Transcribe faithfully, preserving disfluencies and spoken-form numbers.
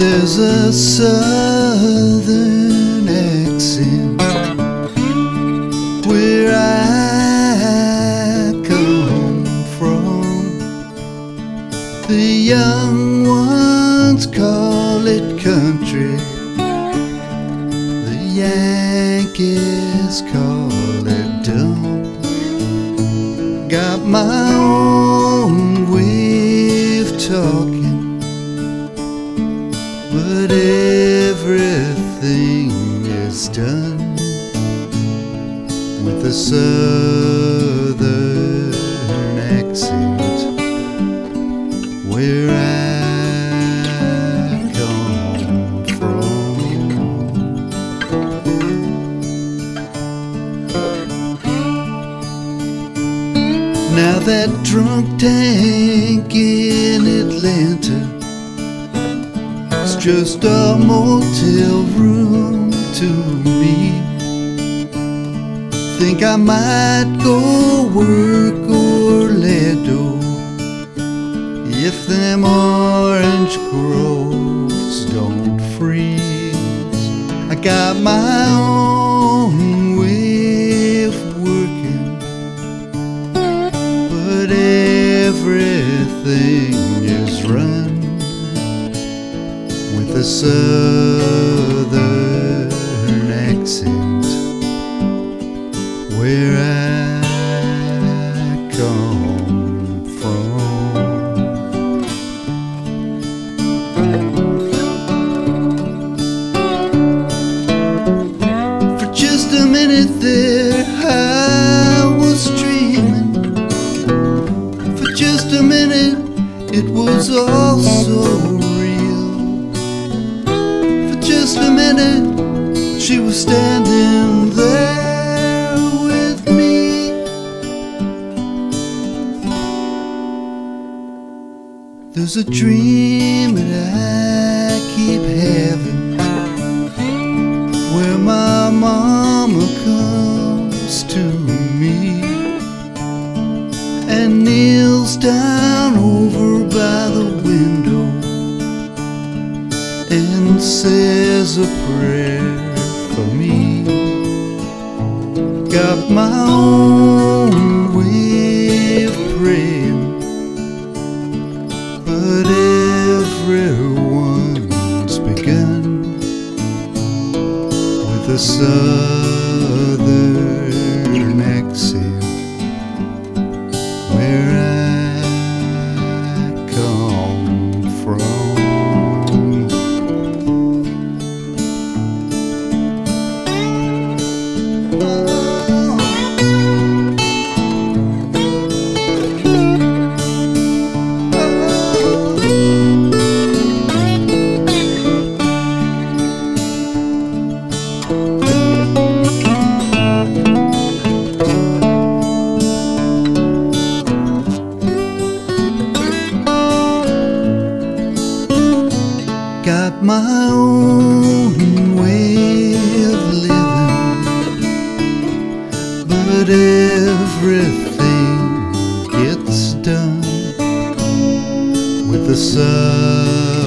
There's a southern accent where I come from. The young ones call it country, the Yankees call it dumb. Got my own way of talking, but everything is done with a southern accent where I come from. Now that drunk tank in Atlanta, it's just a motel room to me. Think I might go work Orlando if them orange groves don't freeze. I got my own way of working, but everything is run with a southern accent where I come from. For just a minute there I was dreaming. For just a minute it was all so real. For just a minute she was standing there with me. There's a dream that I keep having where my mama comes to me and kneels down over by the window and says a prayer for me. Got my own way of praying, but everyone's begun with a southern accent where I come from. Got my own way of living, but everything gets done with the sun.